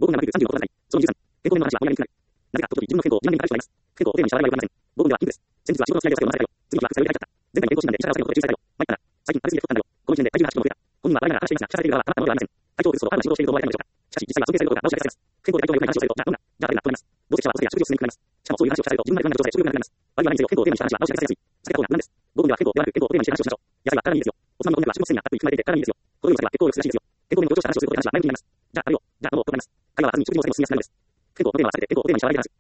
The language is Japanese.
5分が36分その13、健康面の話は盛り上げにくくなる。なぜか、とき自分の健康を柔軟にからしてしまいます。健康を丁寧に支払いはよくありません。5分ではピンクです。先日は仕事のスライド作業の話だよ。次は副作用で書いちゃった。前回の健康診断で医者から最後で注意されたよ。参ったな。最近食べ過ぎで太ったんだよ。この時点で体重が8キロも増えた。本人は笑いながら話していますが、記者されている側はあなたのものではありません。体調を崩すほどハードな仕事をしていると思われたのでしょうか。しかし、実際は尊敬されることがなお知らせされます。健康で体調が良くない話をされると、じゃあどうだ。じゃあ誰だとなります。同席者はお酒や食事を進めなくなります。しかもそういう話をされると自分が不安な状態で食欲がなくなります。あるいは何にせよ健康を丁寧にした話はなお知らせされやすい。避けた方が無難です。5分では健康ではなく健康を丁寧にして話をしましょう。野菜は体にいいですよ。おつまみの米は食物繊維がたっぷり含まれていて体にいいですよ。このような酒は血行を良くするらしいですよ。健康面を強調した話をすることで話は前向きになります。じゃあ食べよう。じゃあ飲もうとなります。会話は弾み中にも進みやすくなるのです。健康のテーマは避けて健康を丁寧にしゃべります。